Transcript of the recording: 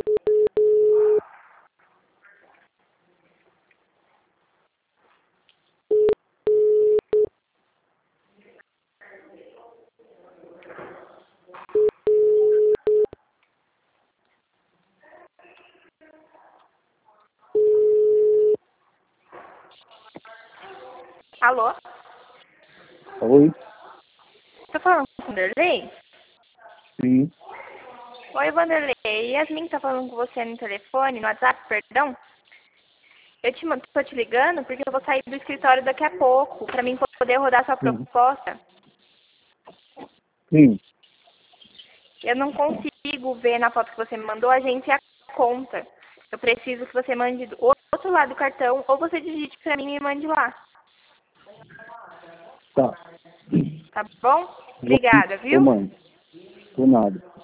Alô? Oi? Tô falando com o Vanderlei? Sim. Oi, Vanderlei. Yasmin tá falando com você no telefone, no WhatsApp, perdão. Tô te ligando porque eu vou sair do escritório daqui a pouco, pra mim poder rodar sua Sim. proposta. Sim. Eu não consigo ver na foto que você me mandou a agência a conta. Eu preciso que você mande do outro lado do cartão ou você digite pra mim e me mande lá. Tá. Tá bom? Obrigada, Ô, viu? mãe. Por nada.